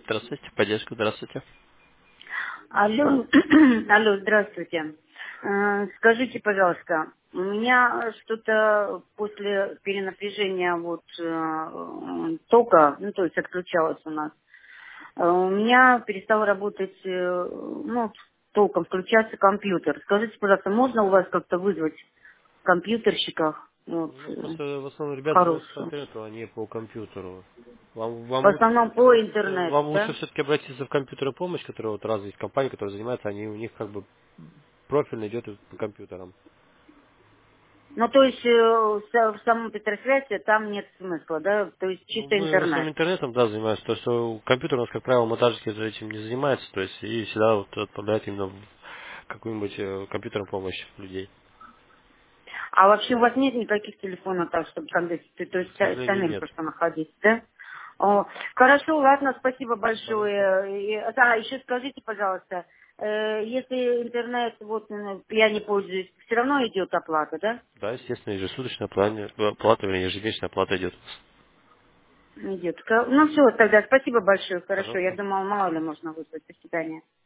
Здравствуйте, поддержка, здравствуйте. Алло, алло, здравствуйте. Скажите, пожалуйста, у меня что-то после перенапряжения тока, ну то есть отключалось у нас, у меня перестал работать, толком включаться компьютер. Скажите, пожалуйста, можно у вас как-то вызвать компьютерщиков Ну, просто в основном ребята занимаются по хорошую? интернету, а не по компьютеру. В основном по интернету, Вам лучше да? все-таки обратиться в компьютерную помощь, которая вот разные есть компании, которые занимаются, они у них как бы профильно идет по компьютерам. Ну, то есть в самом Петросвязи там нет смысла, да? То есть Ну, чисто мы в интернет. основном интернетом, да, занимаемся, то что компьютер у нас, как правило, монтажники за этим не занимаются, то есть и всегда вот отправляют именно в какую-нибудь компьютерную помощь людей. А вообще у вас нет никаких телефонов, так, чтобы когда то есть К сожалению, самим нет. просто находиться, да? О, хорошо, ладно, спасибо Пожалуйста. большое. Да, еще скажите, пожалуйста, если интернет, я не пользуюсь, все равно идет оплата, да? Да, естественно, ежесуточная плата, вернее, ежемесячная плата идет. Идет. Ну все, тогда спасибо большое, хорошо. Я Пожалуйста. думала, мало ли можно вызвать. До свидания.